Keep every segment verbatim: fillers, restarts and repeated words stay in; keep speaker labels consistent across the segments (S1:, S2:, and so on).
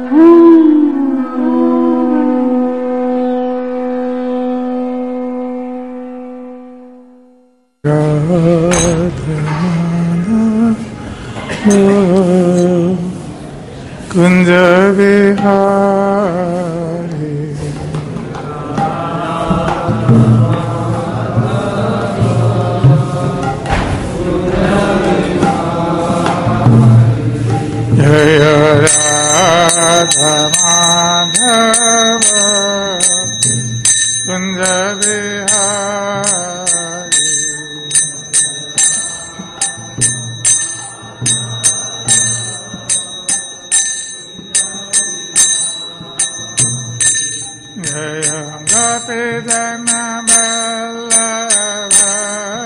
S1: Kunja Vihari Jaya Radha Madhava Kunja Vihari Jaya Gopi Jana Vallabha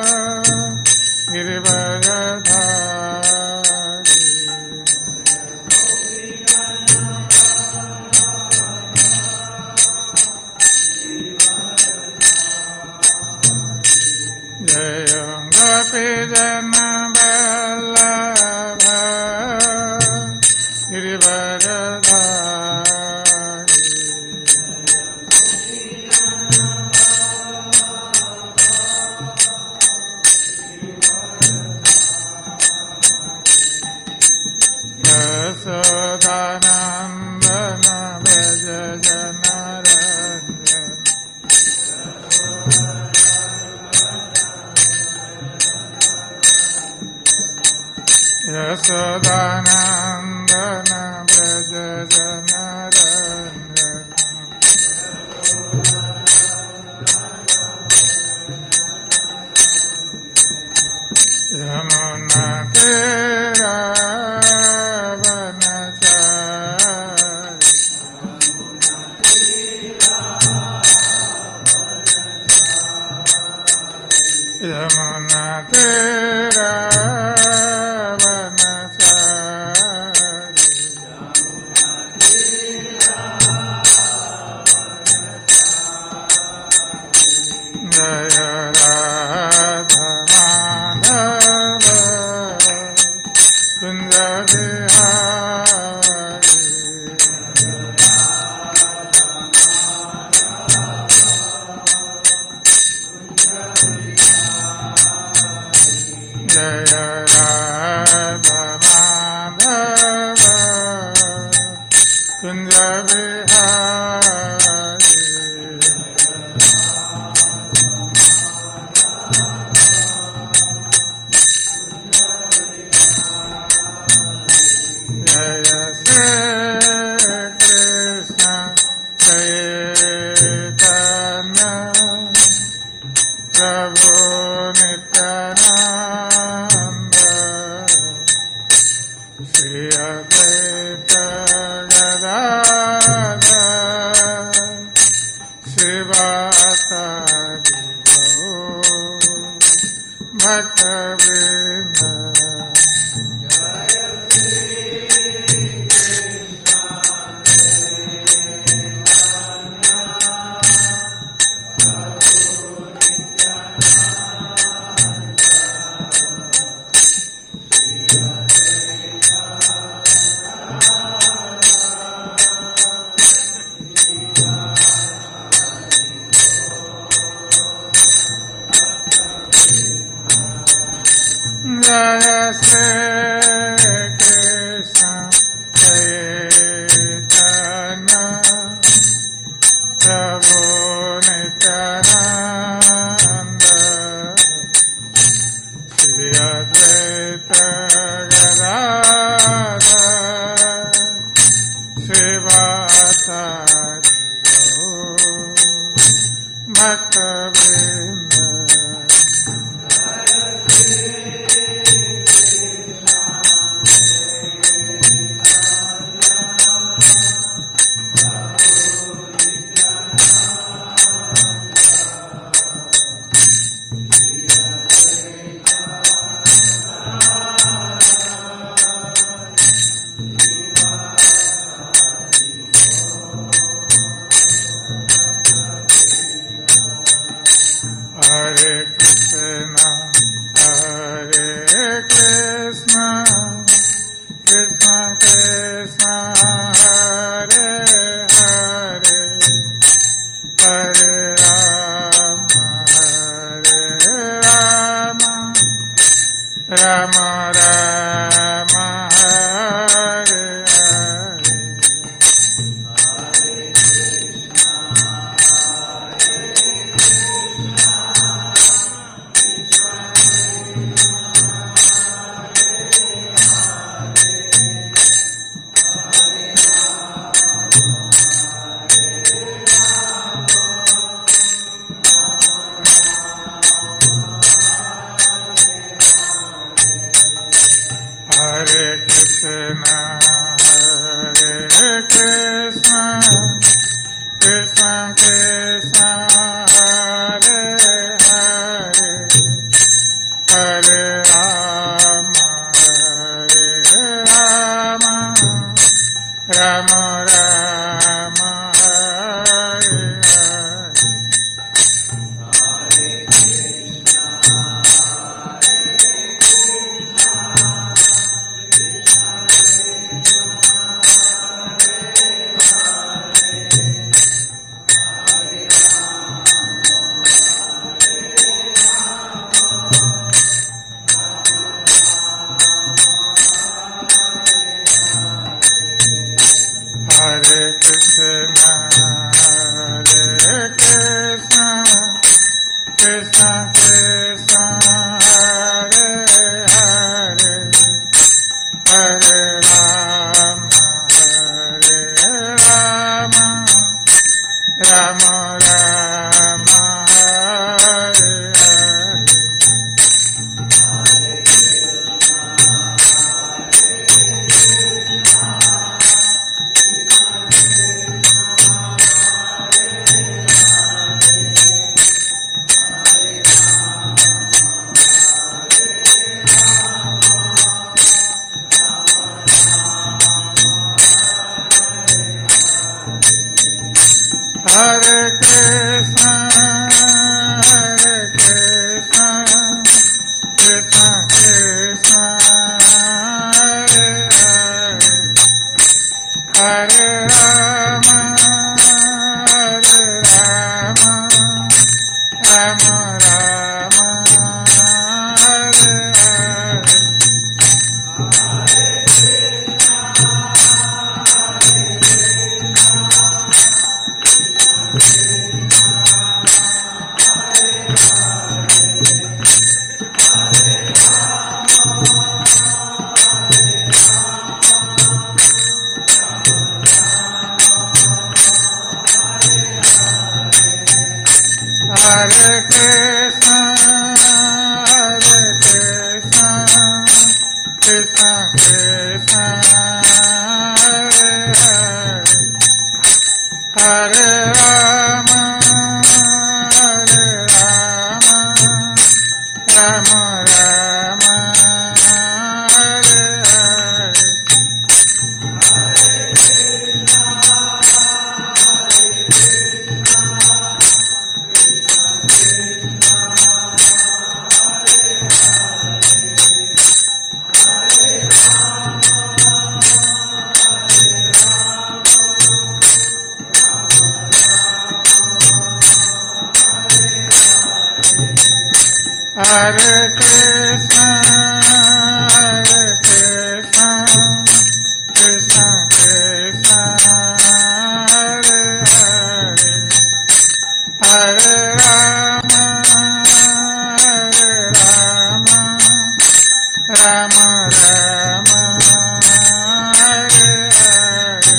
S1: Girivardhari Jaya Gopi Jana Vallabha Girivardhari Yasodhanandana Vraja Janaranjana Yasodhanandana Vraja Janaranjana Yamuna Tera Yamuna Tera Vanachari Jaya Radha Madhava Kunja Vihari Jaya Radha Madhava Kunja Vihari Jaya Shri Krishna Chaitanya Prabhu Nityananda Shri Advaita Gadadhara Srivasadi Gaur Bhaktavrinda Jaya Shri Krishna Chaitanya Prabhu Nityananda Shri Advaita Gadadhara Srivasadi Gaur Bhaktavrinda Hare Krishna, Hare Krishna, Krishna Krishna, Hare Rama Hare Hare Hare Krishna, Hare Krishna, Krishna Krishna, Hare Hare, Hare Rama, Hare Rama, Rama Rama, Hare Hare. Hare Krishna, Hare Krishna, Krishna Krishna, Hare Hare, Hare Rama, Hare Rama, Rama Rama, Hare Hare. Hare Krishna, Hare Krishna, Krishna Krishna, Hare Hare, Hare Rama, Hare Rama, Rama Rama, Hare Hare. Hare Krishna, Hare Krishna, Krishna Krishna, Hare Hare, Hare Rama, Hare Rama, Rama Rama, Hare Hare. Hare Krishna, Hare Krishna, Krishna Krishna, Hare Hare, Hare Rama, Hare Rama, Rama Rama, Hare Hare.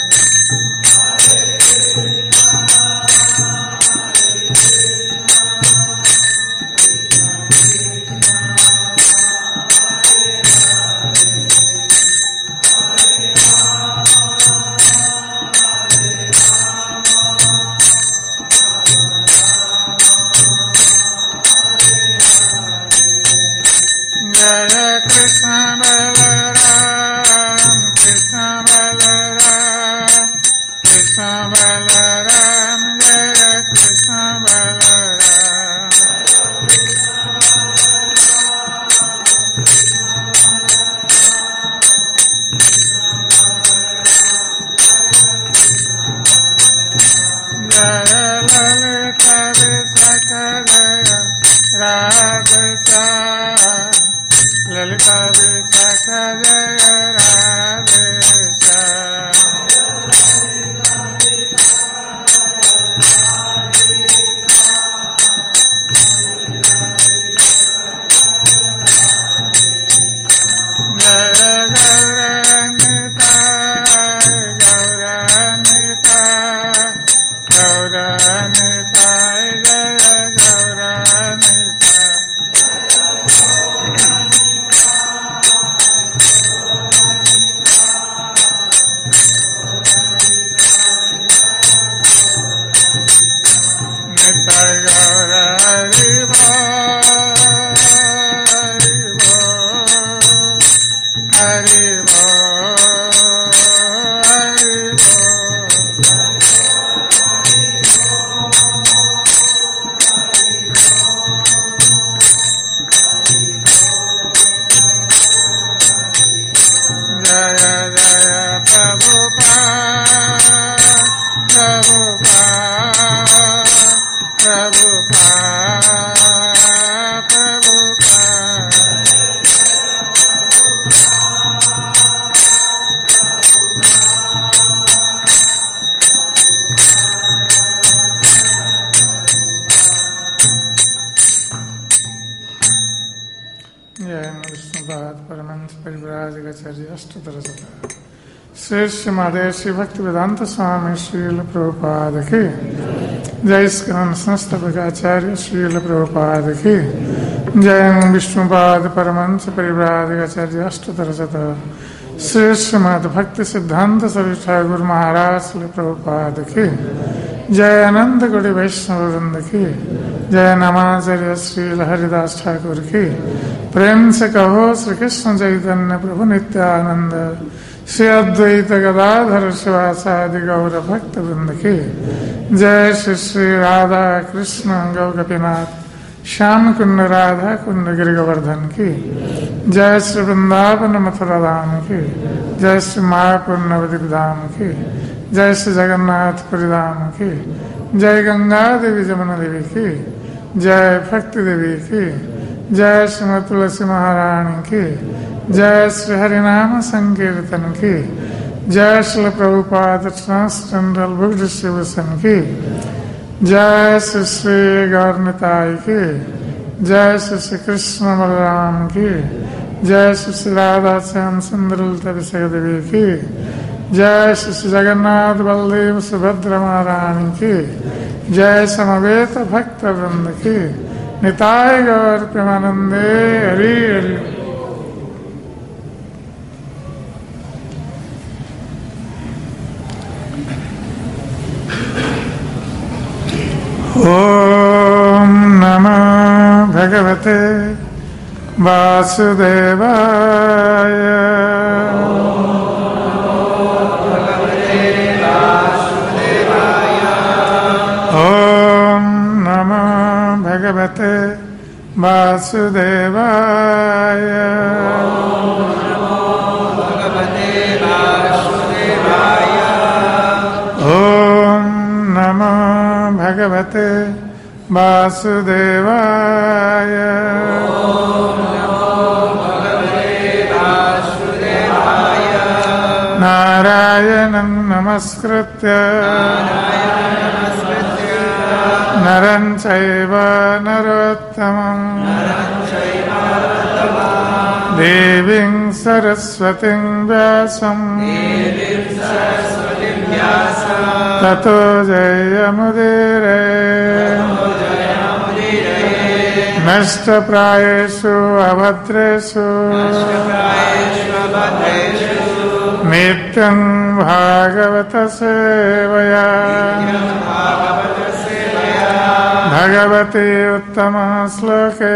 S1: Jaya Krishna Balaram, Krishna Balaram, Krishna Balaram, Jaya Krishna Balaram. Jaya Lalita Visakha Jaya Radha Lalita Shri Shri Mahadev Shri भक्ति वेदांत स्वामी श्रील प्रभुपाद की जय। स्कंद संस्थापक आचार्य श्रील प्रभुपाद की जय। विष्णुपाद परमहंस परिव्राजकाचार्य अष्टोत्तर शत श्री श्रीमद भक्ति सिद्धांत सभी ठाकुर महाराज श्री प्रभुपाद की जय। अनंत कोटि वैष्णव वृंद की जय। नमाचार्य श्री हरिदास ठाकुर की प्रेम से कहो श्री कृष्ण चैतन्य प्रभु नित्यानंद श्री अद्वैत गदाधर शिवासादि गौर भक्त वृंद की जय। श्री श्री राधा कृष्ण गौ गोपीनाथ श्याम कुंड राधा कुंड गिरि गोवर्धन की जय। श्री वृंदावन मथुरा धाम की जय। श्री मायापुर नवद्वीप धाम की जय। श्री जगन्नाथपुरी धाम की जय। गंगा देवी जमुना देवी की जय। भक्ति देवी की जय। श्रीमती तुलसी महारानी की जय। श्री हरिनाम संकीर्तन की जय। Shri Prabhupad transcendental book distribution की जय। श्री श्री गौरनिताई की जय। श्री श्री कृष्ण बलराम की जय। श्री श्री राधा श्याम सुंदर ललिता देवी की जय। श्री श्री जगन्नाथ बलदेव सुभद्रा महारानी की जय। समवेत भक्त वृंद की निताय गौर प्रेमानंदे हरि हरि। ओम नमः भगवते वासुदेवाय। ओम नमः भगवते वासुदेवाय। ओम नमः भगवते वासुदेवाय। नारायणं नमस्कृत्य नरं चैव नरोत्तमं देवीं सरस्वतीं व्यासं ततो जयमुदीरये। नष्टप्रायेषु अभद्रेषु नित्यं भागवत सेवया भगवती उत्तम श्लोके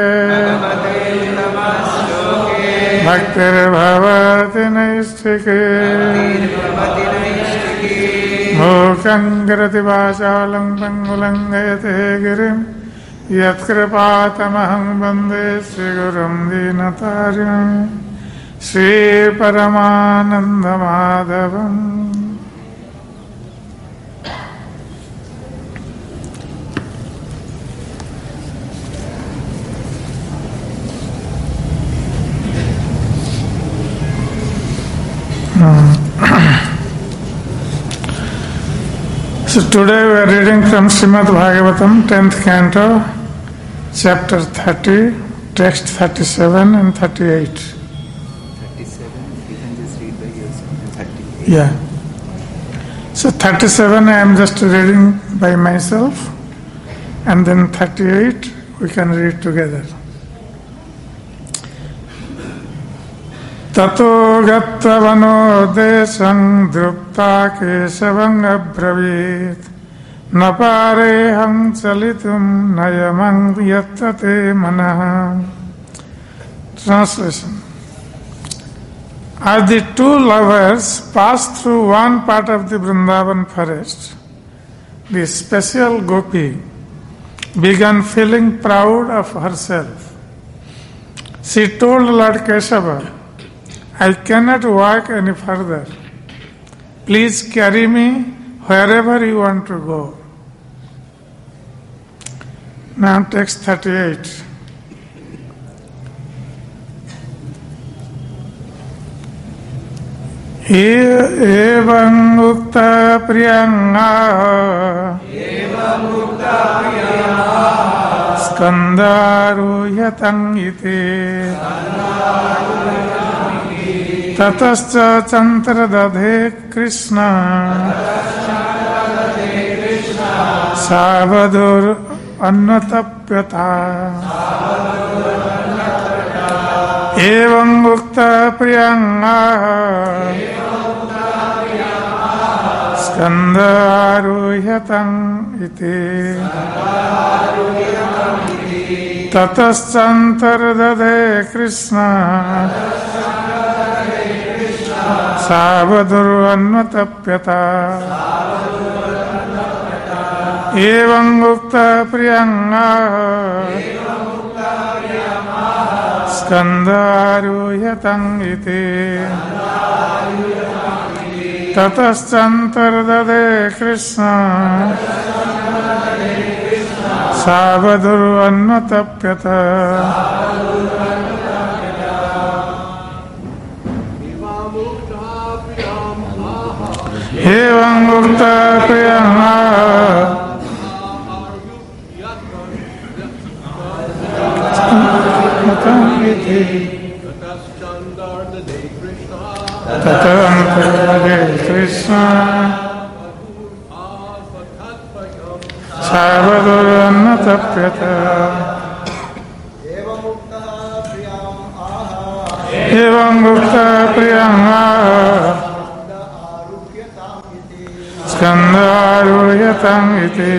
S1: भक्तिर्भवति नैष्ठिकी। मूकं करोति वाचालं पङ्गुलं लङ्घयते गिरिं यत्कृपातमहं वन्दे श्रीगुरुं दीनतारिणं श्रीपरमानन्दमाधवम्। So today we are reading from Srimad Bhagavatam, tenth canto, chapter thirty, text thirty-seven and thirty-eight.
S2: thirty-seven, you can just read by yourself, and thirty-eight.
S1: Yeah. So thirty-seven I am just reading by myself, and then thirty-eight we can read together. Tato gatta vano desang drupta kesavang abravit naparehang chalitum nayamang yattate manah. Translation. As the two lovers passed through one part of the Vrindavan forest, the special gopi began feeling proud of herself. She told Lord Keshava, I cannot walk any further. Please carry me wherever you want to go. Now text thirty-eight. Evam ukta priyanga skandaruyatang iti tatascha chantradadhe Krishna savadur annatapyata. Evam ukta priyanga skandaruyatang iti tataschantardade Krishna savadur annatapyata. Evam ukta priyanga skandaruyatang iti tataschantardade Krishna savadur annatapyata. Evam ukta priyanga tataschantardade Krishna savadur annatapyata. Evam ukta priyanga skandaruyatang iti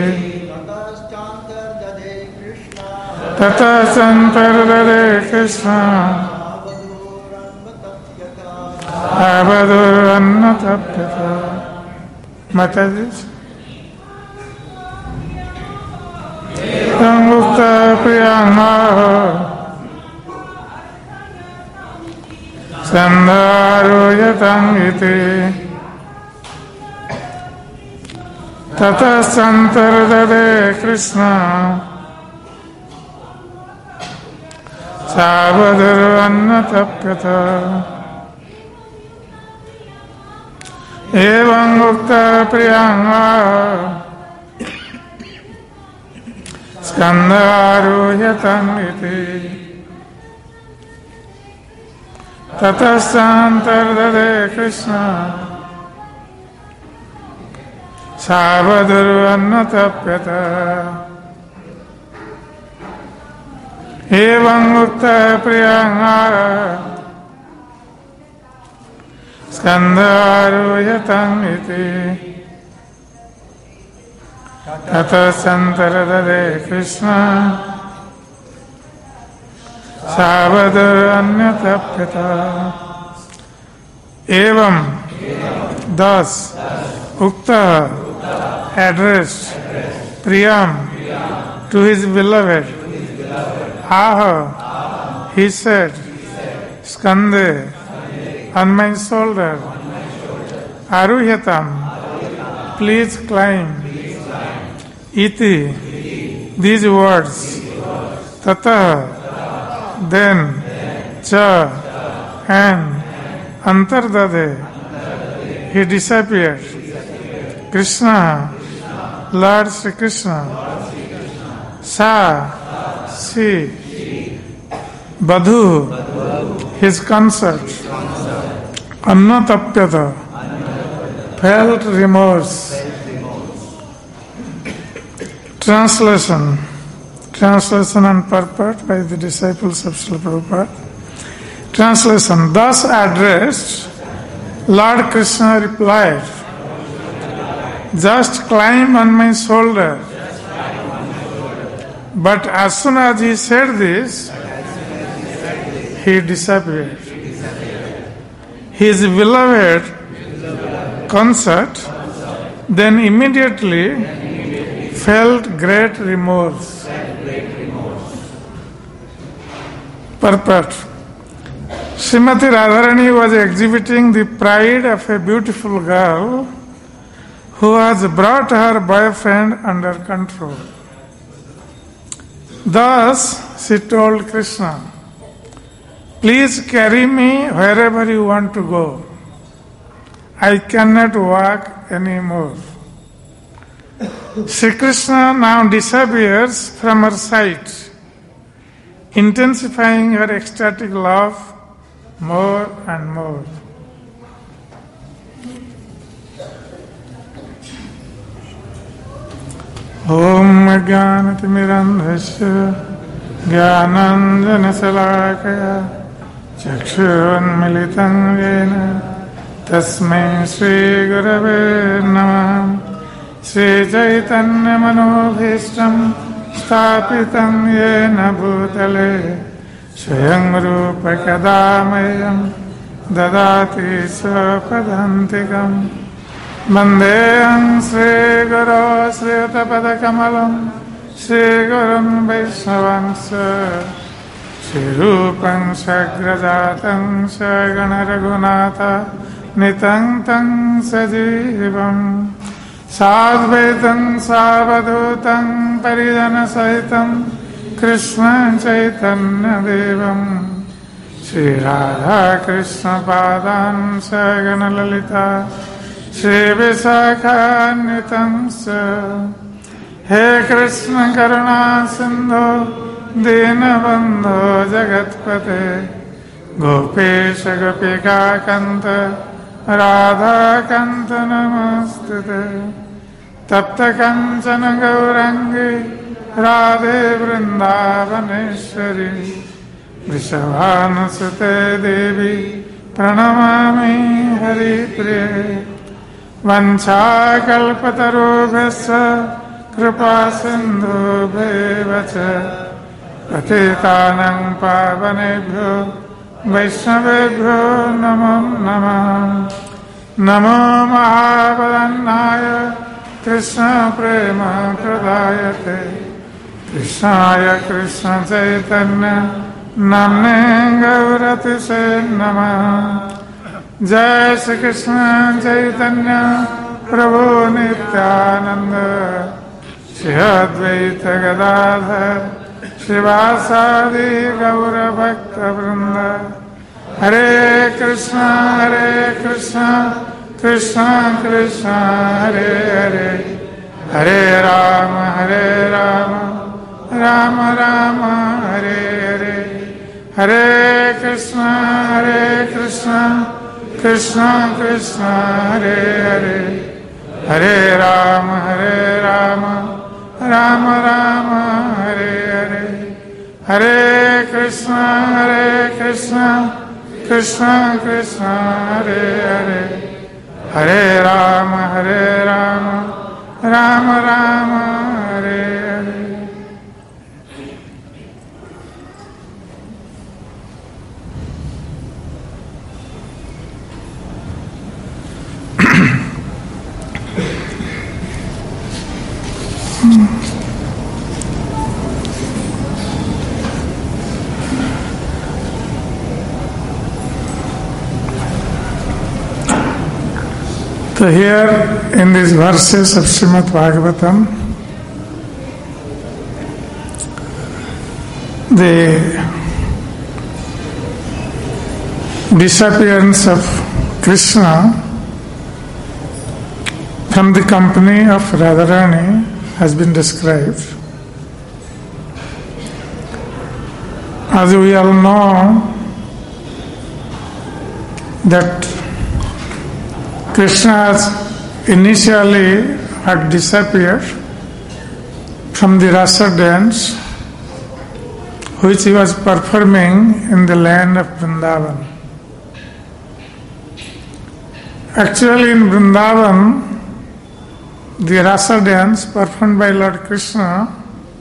S1: tataschantardade Krishna savadur annatapyata. Mataji. Evam ukta priyanga skandaruyatang iti tataschantardade Krishna savadur annatapyata. Evam ukta priyanga skandaruyatang iti tataschantardade Krishna savadur annatapyata. Evam ukta priyanga skandaruyatang iti tataschantardade Krishna savadur annatapyata. Evam, thus, ukta, addressed, priyam, to his beloved, aha, he said, skande, on my shoulder, aruhyatam, please climb, iti, these words, tata, then, cha, and, antardade, he disappeared. Krishna, Lord Sri Krishna, Sa, she, Badhu, his consort, Annatapyata, felt remorse. Translation. Translation and purport by the disciples of Srila Prabhupada. Translation. Thus addressed, Lord Krishna replied, "Just climb on my shoulder." But as soon as he said this, he disappeared. His beloved consort then immediately felt great remorse. Purport. Srimati Radharani was exhibiting the pride of a beautiful girl who has brought her boyfriend under control. Thus, she told Krishna, "Please carry me wherever you want to go. I cannot walk anymore." Sri Krishna now disappears from her sight, intensifying her ecstatic love more and more. Om Jnanatimirandhasya Jnananjanasalakaya Chakshurunmilitam Yena Tasmai Shri Gurave Namah. Shri Chaitanya Manobhishtam Sthapitam Yena Bhutale Swayam Rupa Kadamayam Dadati Swapadantikam Vandeham Shri Guru Shri Utapadakamalam Shri Gurun Vaishnavansya Shri Rupam Sagrajatam Sagana Raghunatha Nitam Tam Sajivam Sadvaitam Savadhutam Paridana Sahitam Krishna Chaitanya Devam Shri Radha Krishna Padan Sagana Lalita Shri Visakha Sa. He Krishna Karuna Sindhu Dinabandhu Jagatpate Gopesha Gopika Kanta Radha Kanta Namastute Tapta Kanchana Gaurangi Radhe Vrindavaneshwari Vrishabhanasute Devi Pranamami Hari Priye Vancha Kalpatarubhasya Kripa Sindhu Bhevacha Patitanang Pavanebhyo Vaishnavebhyo Namo Namah. Namo Mahabhadanaya Krishna Prema Pradayate Krishnaya Krishna Chaitanya Namne Gaurati Se Namah. Jai Shri Krishna Chaitanya Prabhu Nityananda Shri Advaita Gadadhar Shivasadi Gaura Bhakta Vrinda. Hare Krishna Hare Krishna Krishna Krishna Hare Hare Hare Rama Hare Rama Rama Rama Hare Hare Hare Krishna Hare Krishna Krishna Krishna Hare Hare Hare Rama Hare Rama Rama Rama Hare Hare Hare Krishna Hare Krishna Krishna Krishna Hare Hare Hare Rama Hare Rama Rama Rama Hare Hare. So here in these verses of Srimad Bhagavatam, the disappearance of Krishna from the company of Radharani has been described. As we all know that Krishna has initially had disappeared from the rasa dance which he was performing in the land of Vrindavan. Actually in Vrindavan, the rasa dance performed by Lord Krishna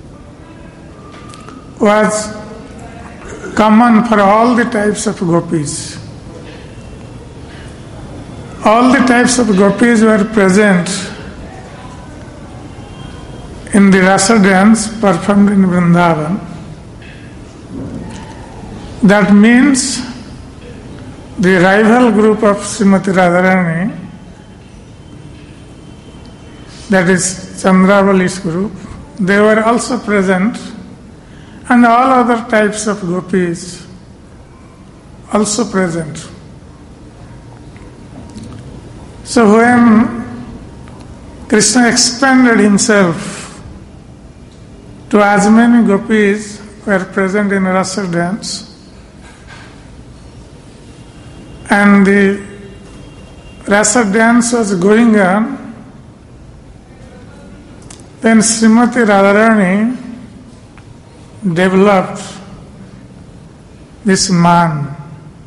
S1: was common for all the types of gopis. All the types of gopis were present in the rasa dance performed in Vrindavan. That means the rival group of Srimati Radharani, that is Chandravali's group, they were also present, and all other types of gopis also present. So when Krishna expanded himself to as many gopis who were present in rasa dance, and the rasa dance was going on, then Srimati Radharani developed this man.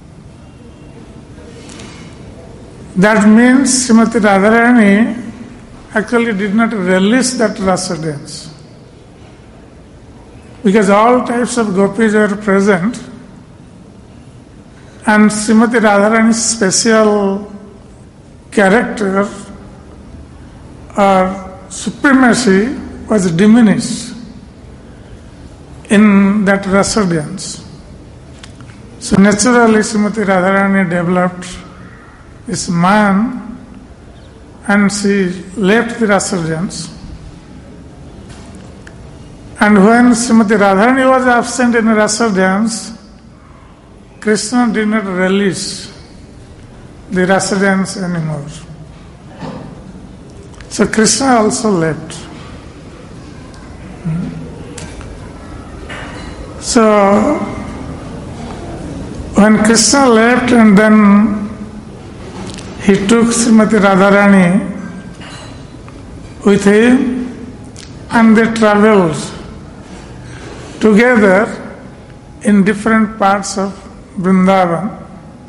S1: That means Srimati Radharani actually did not relish that rasa dance, because all types of gopis were present, and Srimati Radharani's special character or supremacy was diminished in that rasa dance. So naturally Srimati Radharani developed this man and she left the rasa dance. And when Srimati Radharani was absent in the rasa dance, Krishna did not relish the rasa dance anymore. So Krishna also left. So when Krishna left and then he took Srimati Radharani with him and they travelled together in different parts of Vrindavan.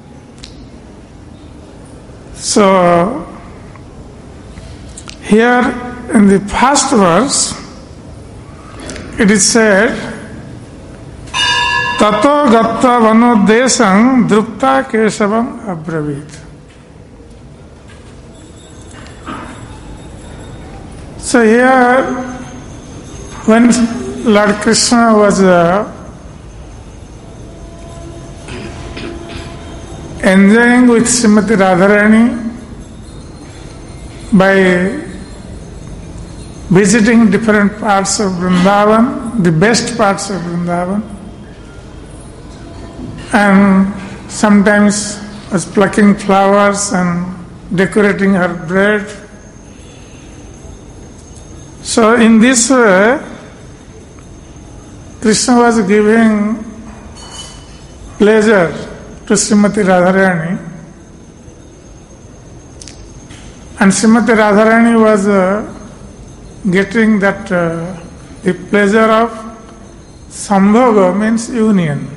S1: So here in the first verse it is said, Tato gatta vanodesang drupta kesavam abravit. So here, when Lord Krishna was uh, enjoying with Srimati Radharani by visiting different parts of Vrindavan, the best parts of Vrindavan, and sometimes was plucking flowers and decorating her bread. So in this way, Krishna was giving pleasure to Srimati Radharani, and Srimati Radharani was uh, getting that uh, the pleasure of sambhoga, means union.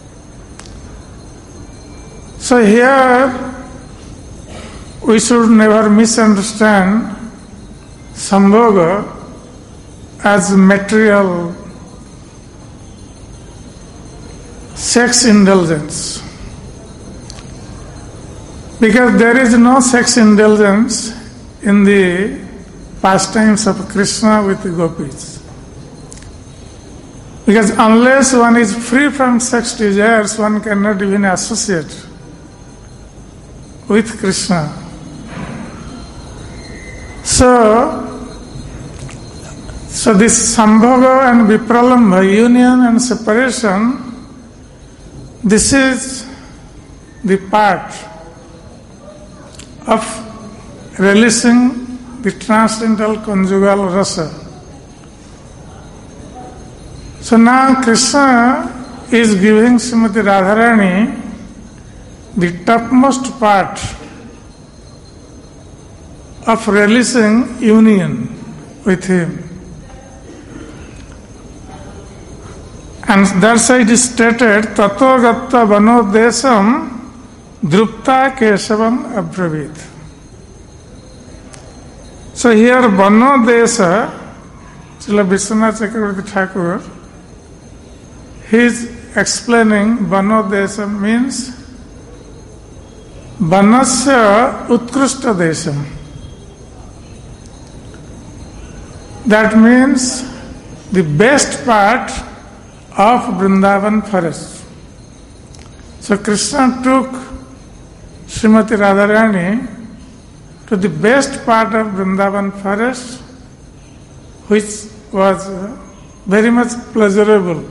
S1: So here we should never misunderstand sambhoga as material sex indulgence, because there is no sex indulgence in the pastimes of Krishna with the gopis. Because unless one is free from sex desires, one cannot even associate with Krishna. So, so this sambhoga and vipralambha, union and separation, this is the part of releasing the transcendental conjugal rasa. So now Krishna is giving Srimati Radharani the topmost part of releasing union with him. And that's why it is stated, Tato gatta vano desam drupta keshavam abravit. So here vano desa, Srila Vishwanath Chakravarti Thakur, he is explaining vano desa means vanasya utkrishta desam. That means the best part of Vrindavan forest. So Krishna took Srimati Radharani to the best part of Vrindavan forest, which was very much pleasurable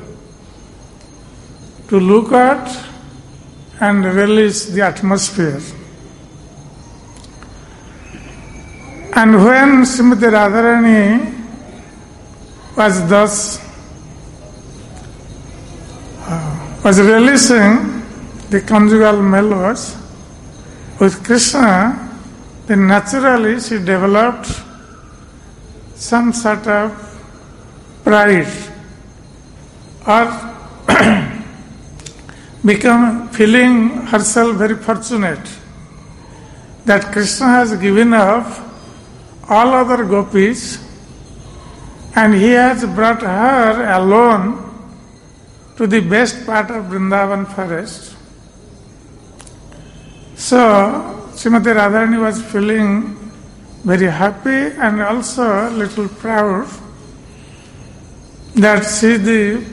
S1: to look at and relish the atmosphere. And when Srimati Radharani was thus uh, was releasing the conjugal mellows with Krishna, then naturally she developed some sort of pride or become feeling herself very fortunate that Krishna has given up all other gopis and he has brought her alone to the best part of Vrindavan forest. So Srimati Radharani was feeling very happy and also a little proud that she is the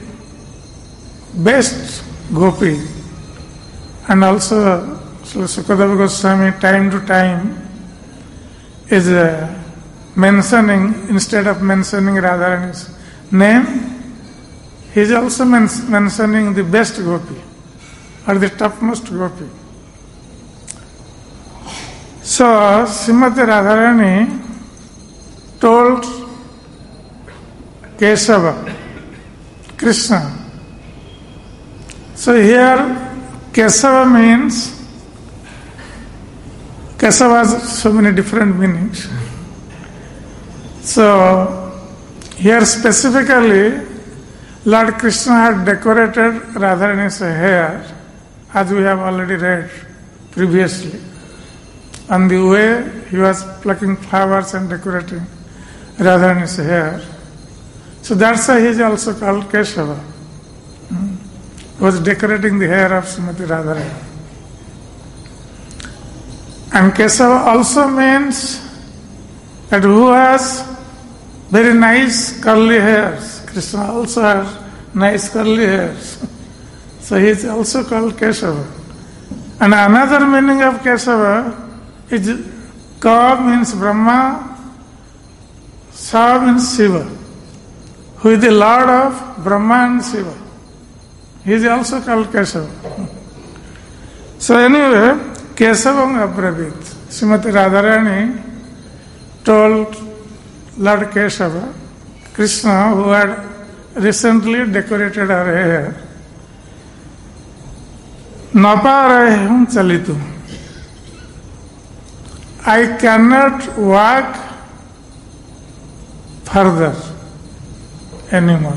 S1: best gopi. And also Sukadeva Goswami time to time is uh, mentioning, instead of mentioning Radharani's name, he is also men- mentioning the best gopi or the topmost gopi. So Srimati Radharani told Kesava, Krishna. So here Kesava means, Kesava has so many different meanings. So here specifically Lord Krishna had decorated Radharani's hair, as we have already read previously. On the way he was plucking flowers and decorating Radharani's hair. So that's why he is also called Keshava. Hmm? He was decorating the hair of Srimati Radharani. And Kesava also means that who has very nice curly hairs. Krishna also has nice curly hairs. So he is also called Keshava. And another meaning of Kesava is Ka means Brahma, Sa means Shiva, who is the Lord of Brahma and Shiva. He is also called Kesava. So anyway, Kesavam Abravit. Srimati Radharani told Lord Kesava, Krishna, who had recently decorated her hair, Naparaham Chalitu. I cannot walk further anymore.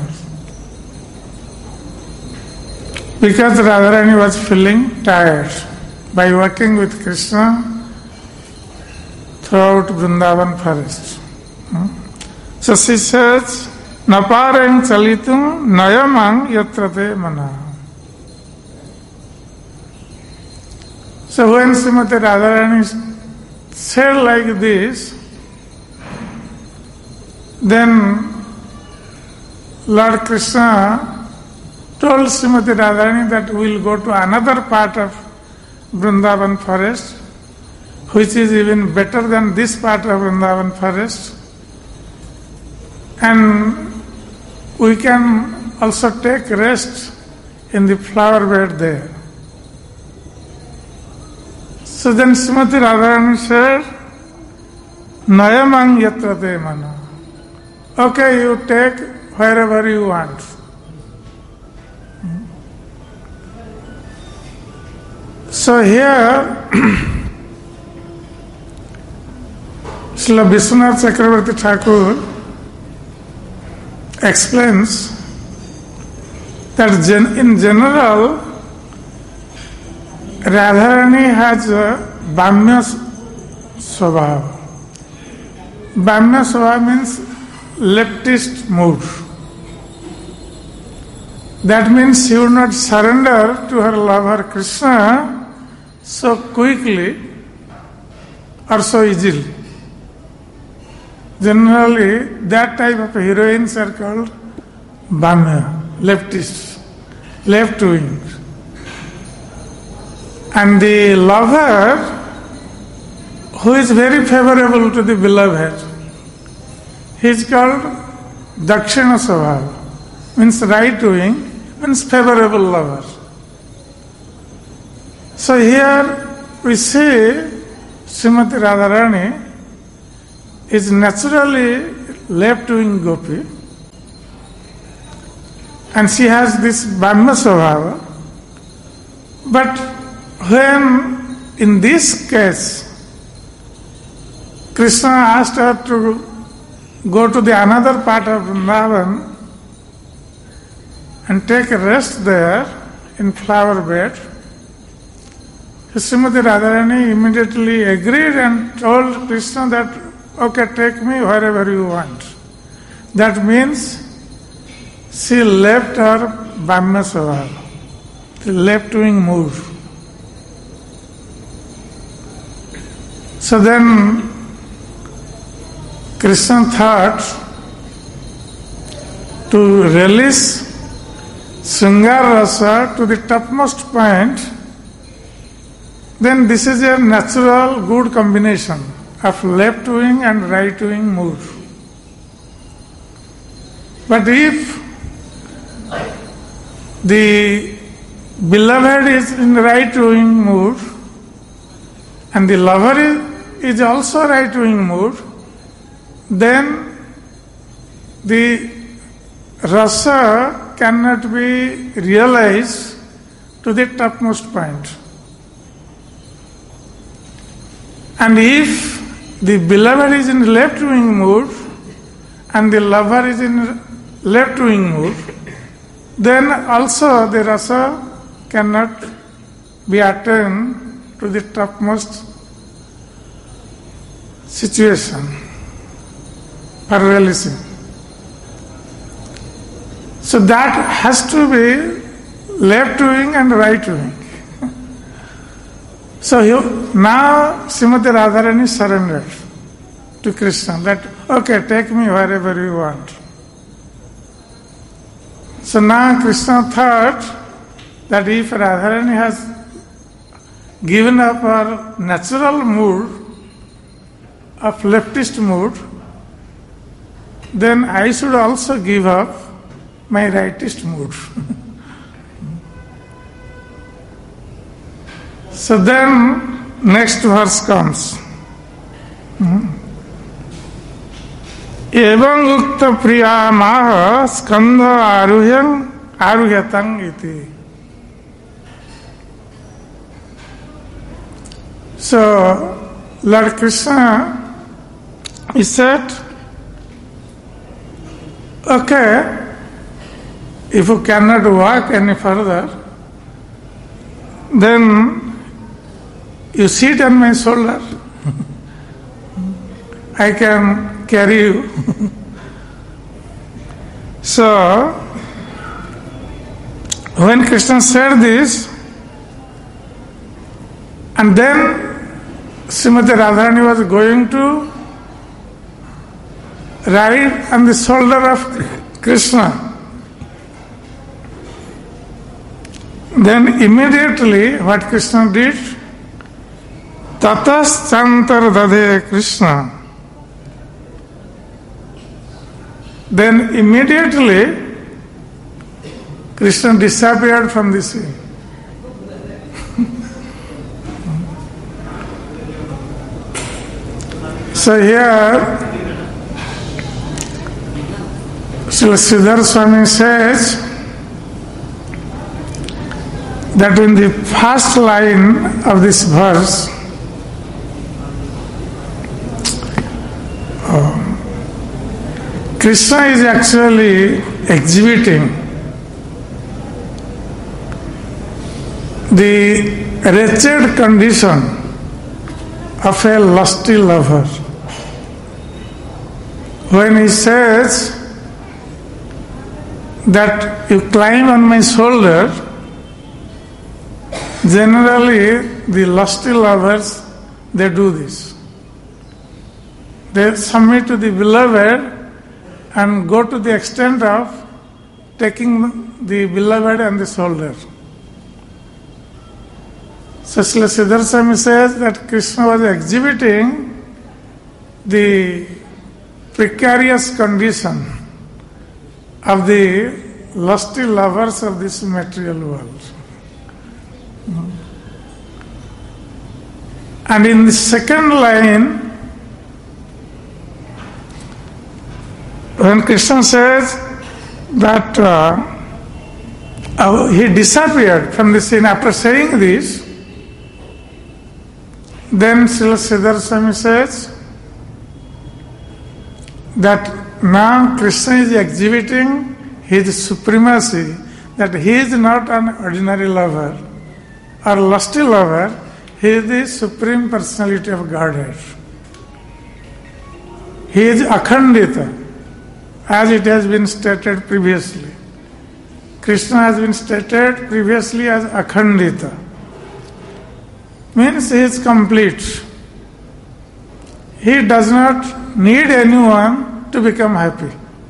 S1: Because Radharani was feeling tired by working with Krishna throughout Vrindavan forest. Hmm? So she says, Naparang chalitum nayamang yatrate mana. So when Srimati Radharani said like this, then Lord Krishna told Srimati Radharani that we will go to another part of Vrindavan forest, which is even better than this part of Vrindavan forest, and we can also take rest in the flower bed there. So then Srimati Radharani said, Nayamang yatra te mana. Okay, you take wherever you want. So here, Srila Vishwanath Chakravarti Thakur explains that gen- in general, Radharani has a Bhamya Swabhava. Bhamya Swabhava means leftist mood. That means she would not surrender to her lover Krishna so quickly or so easily. Generally, that type of heroines are called Bhamya, leftists, left wing. And the lover, who is very favorable to the beloved, he is called Dakshina Swabhava, means right wing, means favorable lover. So here we see Srimati Radharani is naturally left-wing gopi, and she has this Bhamya Swabhava. But when in this case Krishna asked her to go to the another part of Vrindavan and take a rest there in flower bed, Srimati Radharani immediately agreed and told Krishna that, okay, take me wherever you want. That means she left her Bhamya Swabhava, the left-wing mood. So then Krishna thought to release Sringar Rasa to the topmost point, then this is a natural good combination of left wing and right wing mood. But if the beloved is in right wing mood and the lover is, is also right wing mood, then the rasa cannot be realized to the topmost point. And if the beloved is in left wing mood and the lover is in left wing mood, then also the rasa cannot be attained to the topmost situation for releasing. So that has to be left wing and right wing. So you, now Srimati Radharani surrendered to Krishna that, okay, take me wherever you want. So now Krishna thought that if Radharani has given up her natural mood of leftist mood, then I should also give up my rightist mood. So then next verse comes. Evam ukta priya maha skandha aruhyam aruhyatang iti. So Lord Krishna, he said, okay, if you cannot walk any further, then you sit on my shoulder. I can carry you. So, when Krishna said this, and then Srimati Radharani was going to ride on the shoulder of Krishna, then immediately what Krishna did, tatas chantar dade Krishna. Then immediately Krishna disappeared from the scene. So here, Srila Siddhar Swami says that in the first line of this verse, uh, Krishna is actually exhibiting the wretched condition of a lusty lover. When he says that you climb on my shoulder, generally the lusty lovers, they do this. They submit to the beloved and go to the extent of taking the beloved on the shoulder. So Srila Siddhar Swami says that Krishna was exhibiting the precarious condition of the lusty lovers of this material world. And in the second line, when Krishna says that uh, uh, he disappeared from the scene after saying this, then Srila Siddhar Swami says that now Krishna is exhibiting his supremacy, that he is not an ordinary lover or lusty lover, he is the Supreme Personality of Godhead. He is Akhandita, as it has been stated previously. Krishna has been stated previously as Akhandita. Means he is complete. He does not need anyone to become happy.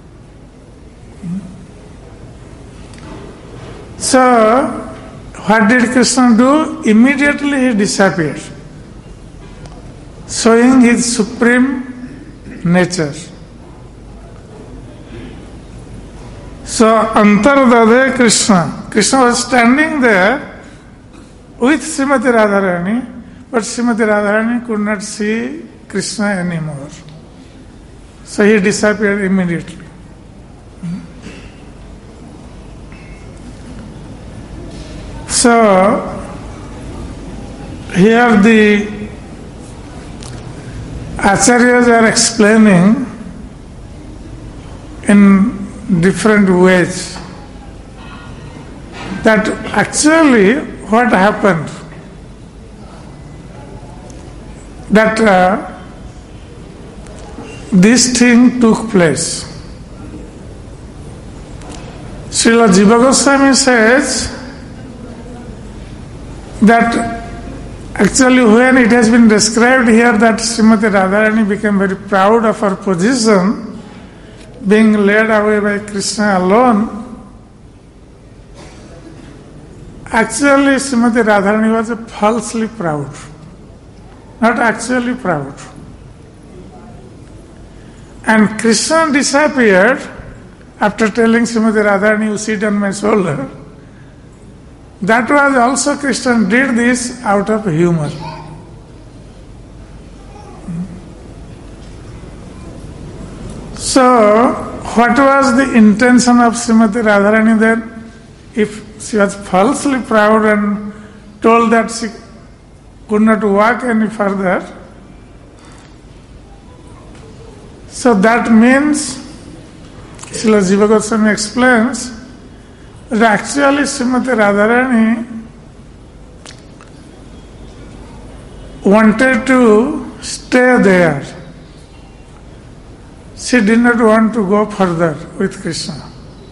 S1: So, what did Krishna do? Immediately he disappeared, showing his supreme nature. So, Antardade Krishna. Krishna was standing there with Srimati Radharani, but Srimati Radharani could not see Krishna anymore. So he disappeared immediately. So here the Acharyas are explaining in different ways that actually what happened, that uh, this thing took place. Srila Jiva Goswami says that actually when it has been described here that Srimati Radharani became very proud of her position, being led away by Krishna alone, actually Srimati Radharani was falsely proud, not actually proud. And Krishna disappeared after telling Srimati Radharani, you sit on my shoulder. That was also Krishna did this out of humor. So, what was the intention of Srimati Radharani then? If she was falsely proud and told that she could not walk any further, so that means, Srila Jiva Goswami explains, that actually Srimati Radharani wanted to stay there. She did not want to go further with Krishna.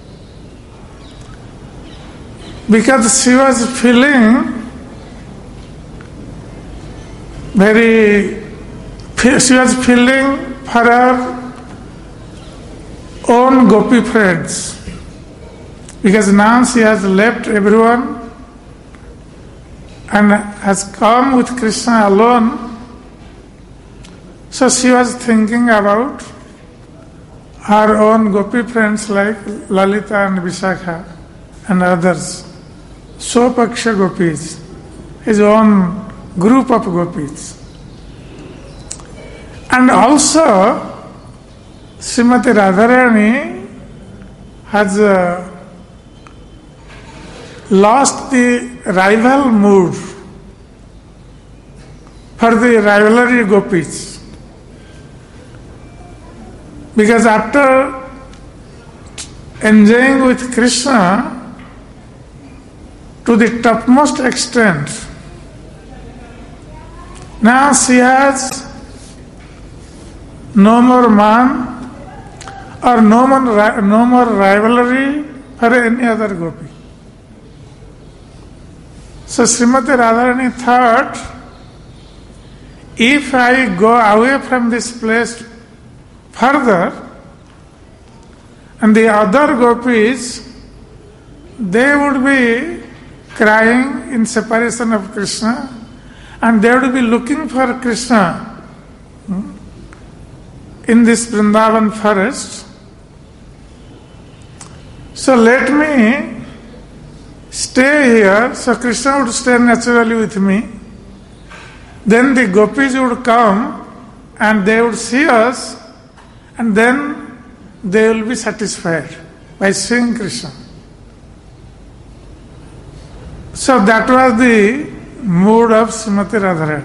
S1: Because she was feeling very, she was feeling for her own gopi friends. Because now she has left everyone and has come with Krishna alone. So she was thinking about her own gopi friends like Lalita and Vishakha and others. Sopaksha gopis, his own group of gopis. And also, Srimati Radharani has uh, lost the rival mood for the rivalry gopis. Because after enjoying with Krishna to the topmost extent, now she has no more man or no more, no more rivalry for any other gopi. So Srimati Radharani thought, if I go away from this place further, and the other gopis, they would be crying in separation of Krishna, and they would be looking for Krishna in this Vrindavan forest. So let me stay here, so Krishna would stay naturally with me. Then the gopis would come and they would see us, and then they will be satisfied by seeing Krishna. So that was the mood of Srimati Radharani.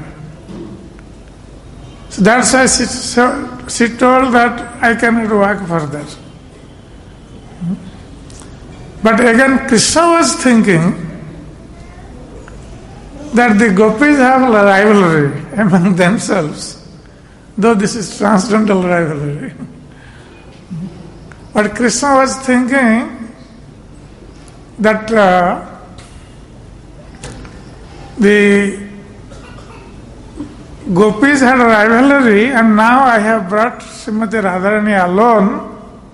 S1: So that's why she, she told that I cannot walk further. But again, Krishna was thinking that the gopis have a rivalry among themselves, though this is transcendental rivalry. But Krishna was thinking that uh, the gopis had a rivalry, and now I have brought Srimati Radharani alone.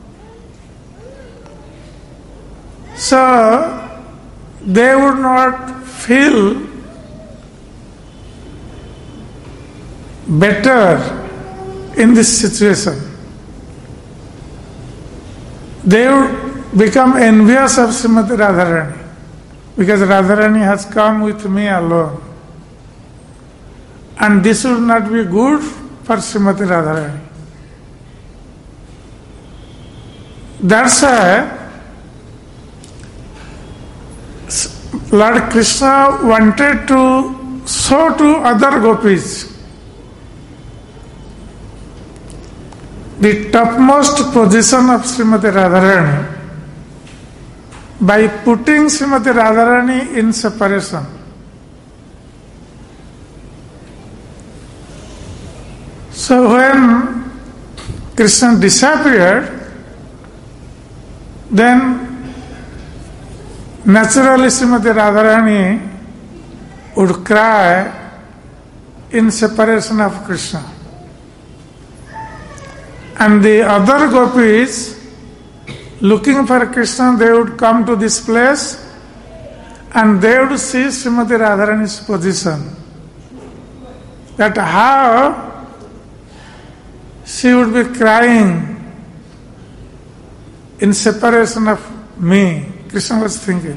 S1: So they would not feel better in this situation. They would become envious of Srimati Radharani, because Radharani has come with me alone. And this would not be good for Srimati Radharani. That's why Lord Krishna wanted to show to other gopis the topmost position of Srimati Radharani by putting Srimati Radharani in separation. So when Krishna disappeared, then naturally Srimati Radharani would cry in separation of Krishna. And the other gopis, looking for Krishna, they would come to this place and they would see Srimati Radharani's position. That how she would be crying in separation of me. Krishna was thinking.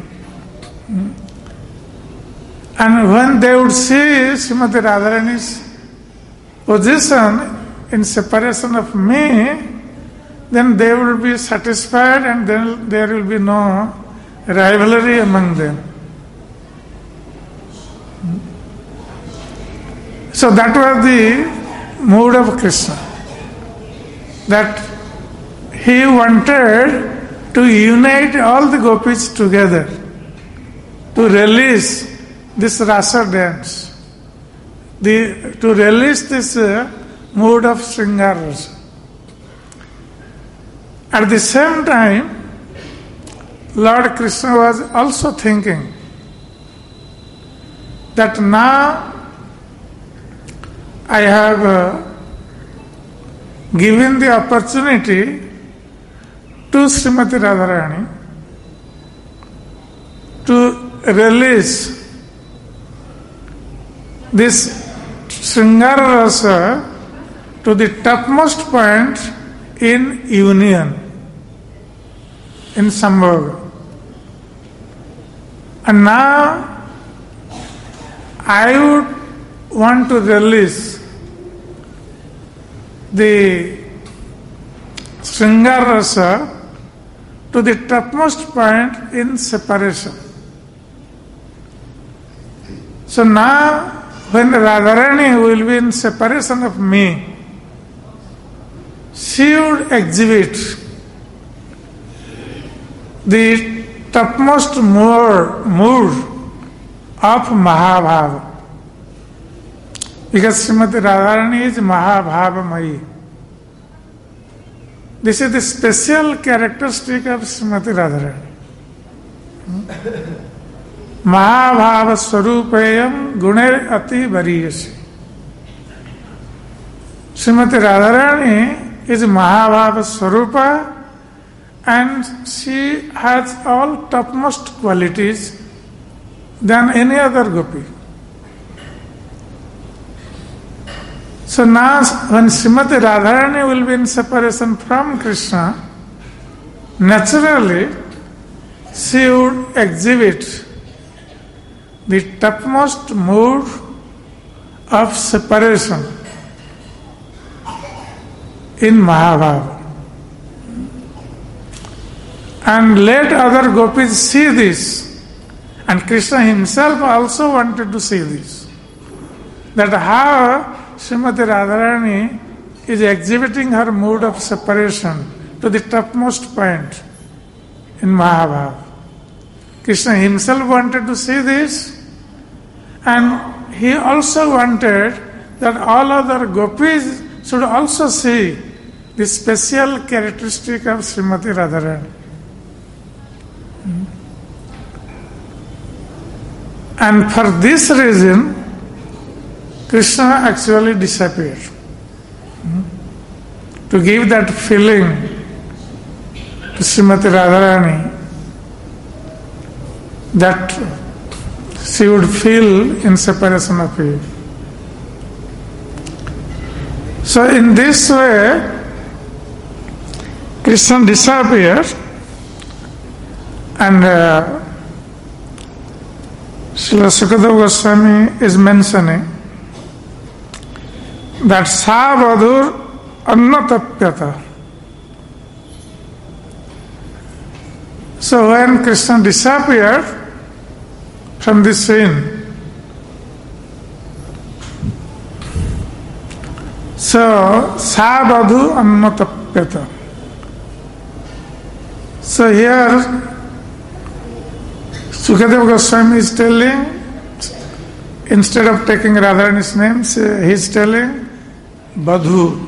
S1: And when they would see Srimati Radharani's position in separation of me, then they will be satisfied and then there will be no rivalry among them. So that was the mood of Krishna. That he wanted to unite all the gopis together, to release this rasa dance, the, to release this uh, mood of Sringara rasa. At the same time, Lord Krishna was also thinking that now I have uh, given the opportunity to Srimati Radharani to release this Sringara rasa to the topmost point in union, in Sambhoga. And now I would want to release the Sringar Rasa to the topmost point in separation. So now, when Radharani will be in separation of me, she would exhibit the topmost mood of Mahabhava. Because Srimati Radharani is Mahabhavamayi. This is the special characteristic of Srimati Radharani. Mahabhava Swarupayam Guner Ati Variyasi. Srimati Radharani is Mahabhava Swarupa, and she has all topmost qualities than any other gopi. So now when Srimati Radharani will be in separation from Krishna, naturally she would exhibit the topmost mood of separation in Mahabharata. And let other gopis see this. And Krishna himself also wanted to see this. That how Srimati Radharani is exhibiting her mood of separation to the topmost point in Mahabharata. Krishna himself wanted to see this, and he also wanted that all other gopis should also see the special characteristic of Srimati Radharani. And for this reason, Krishna actually disappeared. To give that feeling to Srimati Radharani that she would feel in separation of him. So in this way, Krishna disappeared, and uh, Srila Sukadeva Goswami is mentioning that Sa Vadhur Annatapyata. So when Krishna disappeared from the scene, so Sa Vadhu Annatapyata. So here Sukadeva Goswami is telling, instead of taking Radharani's name, he is telling Badhu.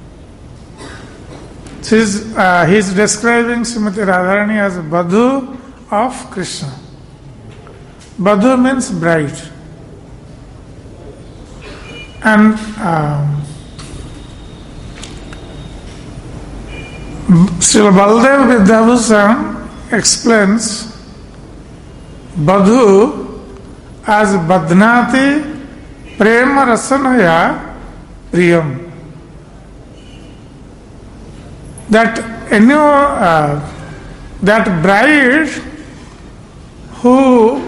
S1: He is uh, he is describing Srimati Radharani as Badhu of Krishna. Badhu means bride. And um, Srila Baldev Vidyabhushan explains Badhu as Badhnati Prema Rasanaya Priyam. That any uh, that bride who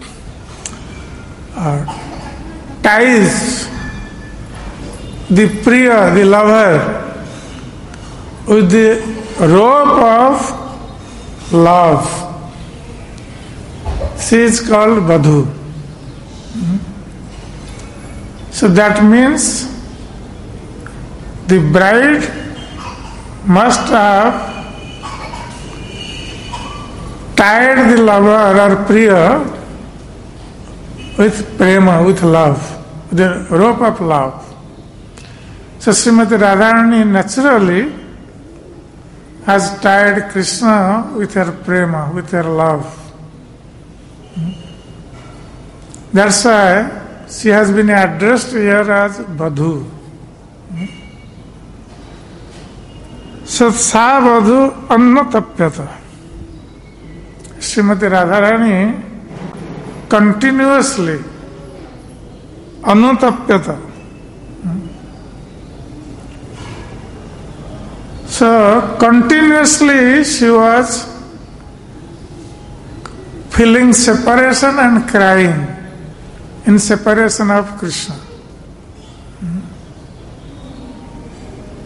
S1: uh, ties the Priya, the lover, with the rope of love, she is called Badhu. So that means the bride must have tied the lover or Priya with prema, with love, with the rope of love. So Srimati Radharani naturally has tied Krishna with her prema, with her love. That's why she has been addressed here as Badhu. So Sa Badhu Annatapyata. Srimati Radharani continuously Annatapyata. So continuously she was feeling separation and crying in separation of Krishna.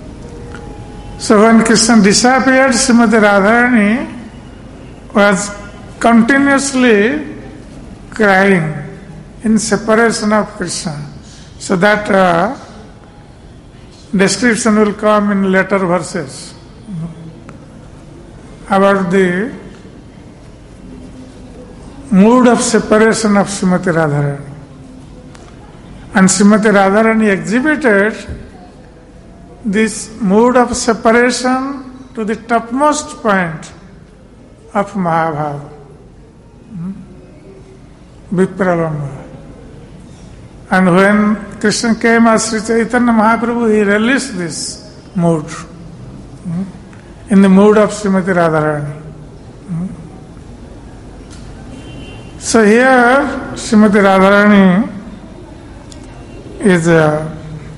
S1: So when Krishna disappeared, Srimati Radharani was continuously crying in separation of Krishna. So that uh, description will come in later verses about the mood of separation of Srimati Radharani. And Srimati Radharani exhibited this mood of separation to the topmost point of Mahabharata, Vipralambha. And when Krishna came as Sri Chaitanya Mahaprabhu, he released this mood in the mood of Srimati Radharani. So here, Srimati Radharani is uh,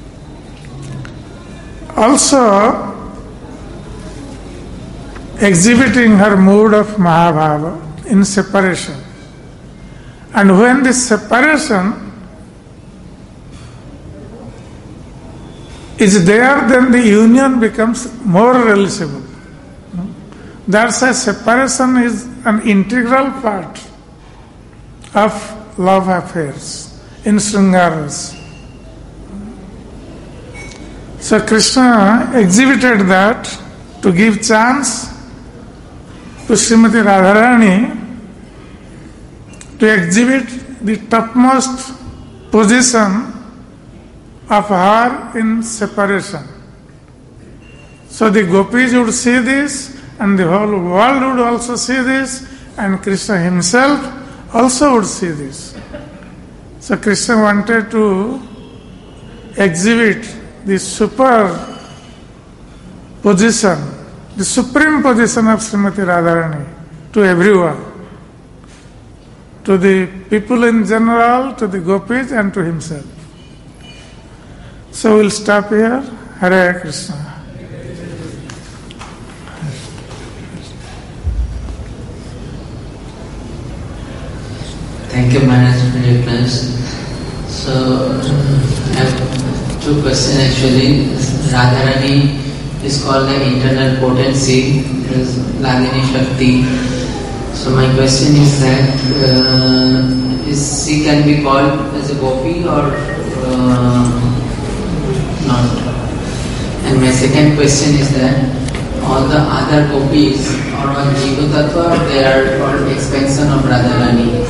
S1: also exhibiting her mood of Mahabhava in separation. And when this separation is there, then the union becomes more realizable. That's why separation is an integral part of love affairs in Sringaras. So Krishna exhibited that to give chance to Srimati Radharani to exhibit the topmost position of her in separation. So the gopis would see this, and the whole world would also see this, and Krishna himself also would see this. So Krishna wanted to exhibit the super position, the supreme position of Srimati Radharani to everyone, to the people in general, to the gopis, and to himself. So we'll stop here. Hare Krishna.
S3: Thank you, Maharaj, for your class. So, I have two questions actually. Radharani is called the internal potency, as Lagini Shakti. So, my question is that uh, is she can be called as a gopi or uh, not? And my second question is that all the other gopis are on Jiva Tattva, or they are called expansion of Radharani?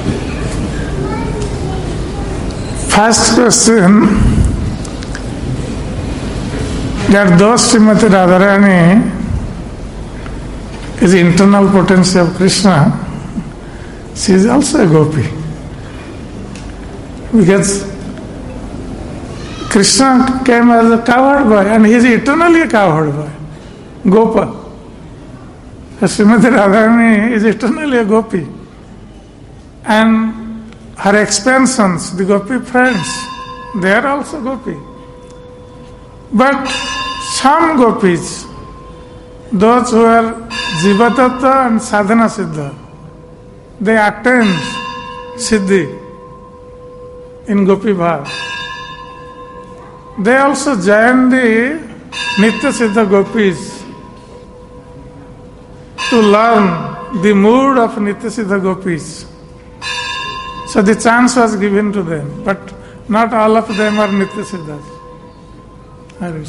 S1: First question, that though Srimati Radharani is the internal potency of Krishna, she is also a gopi. Because Krishna came as a cowherd boy, and he is eternally a cowherd boy, Gopa. Srimati Radharani is eternally a gopi. And her expansions, the gopi friends, they are also gopi. But some gopis, those who are Jivatattva and Sadhana Siddha, they attain Siddhi in Gopi Bhav. They also join the Nitya Siddha gopis to learn the mood of Nitya Siddha gopis. So the chance was given to them, but not all of them are Nitya Siddhas.
S4: It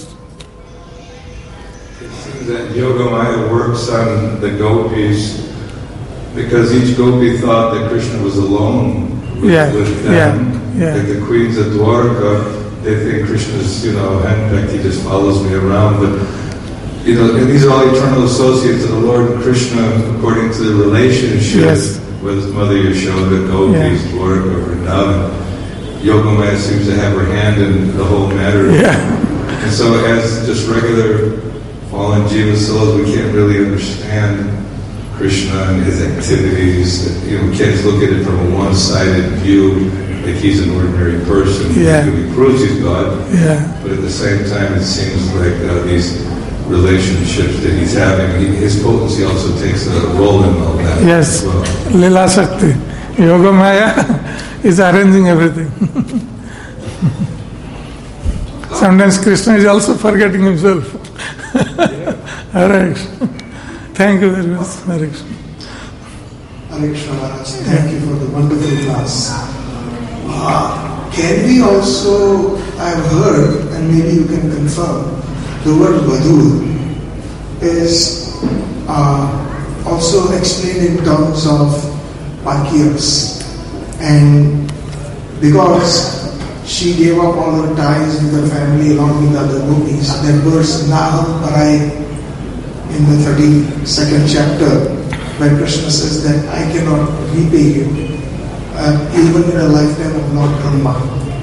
S4: seems that Yogamaya works on the gopis because each gopi thought that Krishna was alone with,
S1: yeah,
S4: with them.
S1: Yeah, yeah.
S4: Like the queens of Dwarka, they think Krishna's, you know, handpicked, he just follows me around. But, you know, and these are all eternal associates of the Lord and Krishna according to the relationship.
S1: Yes.
S4: With Mother Yashoda, gopis,
S1: yeah.
S4: Dwarka, Vrindavan. Yogamaya seems to have her hand in the whole matter.
S1: Yeah.
S4: And so as just regular fallen jiva souls, we can't really understand Krishna and his activities. You know, we can't just look at it from a one-sided view, like he's an ordinary person.
S1: Yeah.
S4: He proves he's God.
S1: Yeah.
S4: But at the same time, it seems like uh, these relationships that he's having, he, his potency also takes a role in all that.
S1: Yes.
S4: As well.
S1: Lila Shakti. Yogamaya is arranging everything. Sometimes Krishna is also forgetting himself. Hare Krishna. Thank you very much. Hare Krishna.
S5: Hare Krishna Maharaj, thank you for the wonderful class. Uh, can we also, I've heard, and maybe you can confirm, the word Vadhu is uh, also explained in terms of Parkiyas. And because she gave up all her ties with her family along with other gopis, that verse Naham Parai in the thirty-second chapter, where Krishna says that I cannot repay you, uh, even in a lifetime of Lord Brahma,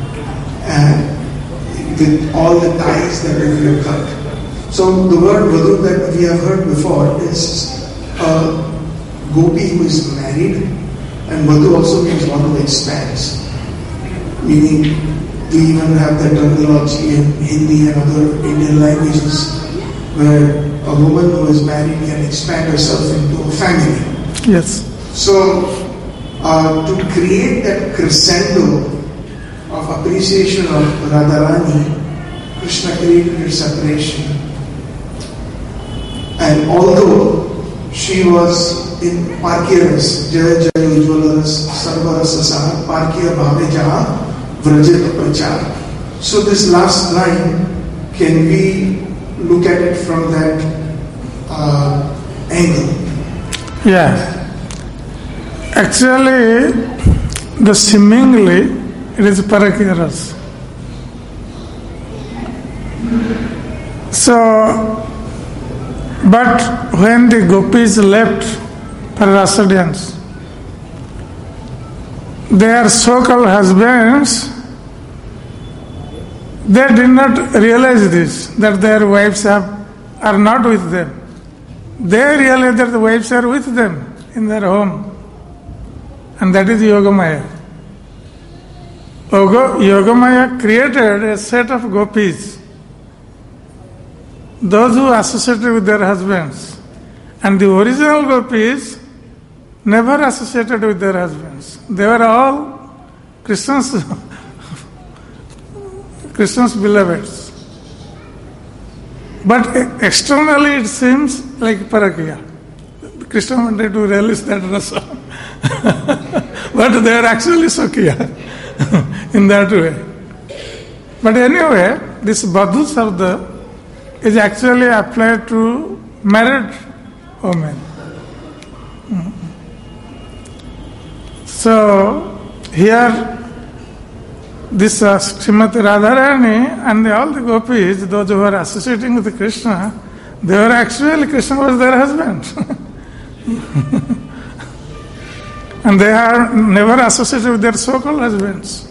S5: and with all the ties that we have cut. So the word Vadhu that we have heard before is a gopi who is married, and Vadhu also means one who expands. Meaning, we even have that terminology in Hindi and other Indian languages where a woman who is married can expand herself into a family.
S1: Yes.
S5: So, uh, to create that crescendo of appreciation of Radharani, Krishna created her separation. And although she was in Parkiyas, Jaya Jaya Ujjwalaras, Sarvarasa Saha, Parkiya Bhave Jaha, Vrajita Prachar. So this last line, can we look at it from that uh, angle?
S1: Yeah. Actually, the seemingly, it is Parakiyaras. So, but when the gopis left for Rasa dance, their so-called husbands, they did not realize this, that their wives have, are not with them. They realize that the wives are with them in their home. And that is Yogamaya. Yogamaya created a set of gopis, those who associated with their husbands. And the original gopis never associated with their husbands. They were all Krishna's, Krishna's beloveds. But externally it seems like Parakiya. Krishna wanted to relish that rasa. But they are actually Sakya in that way. But anyway, this Vadhu Sabda is actually applied to married women. So here this uh, Srimati Radharani and the, all the gopis, those who were associating with Krishna, they were actually, Krishna was their husband. And they are never associated with their so-called husbands.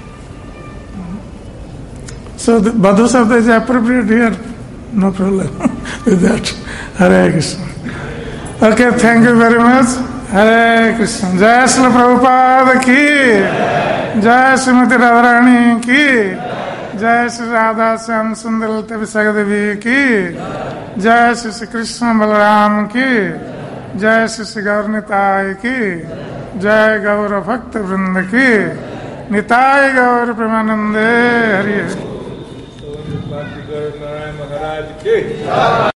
S1: So the Vadhu Sabda is appropriate here. No problem with that. Hare Krishna. Okay, thank you very much. Hare Krishna. Jai Srila Prabhupada ki. Jai Srimati Radharani ki. Jai Sri Radha Syam Sundar Visagadevi ki. Jai Sri Sri Krishna Balaram ki. Jai Sri Sri Gaur Nitai ki. Jai Gaur Bhakta Vrinda ki. Nitai Gaur Premanande Hari. Narayan Maharaj ki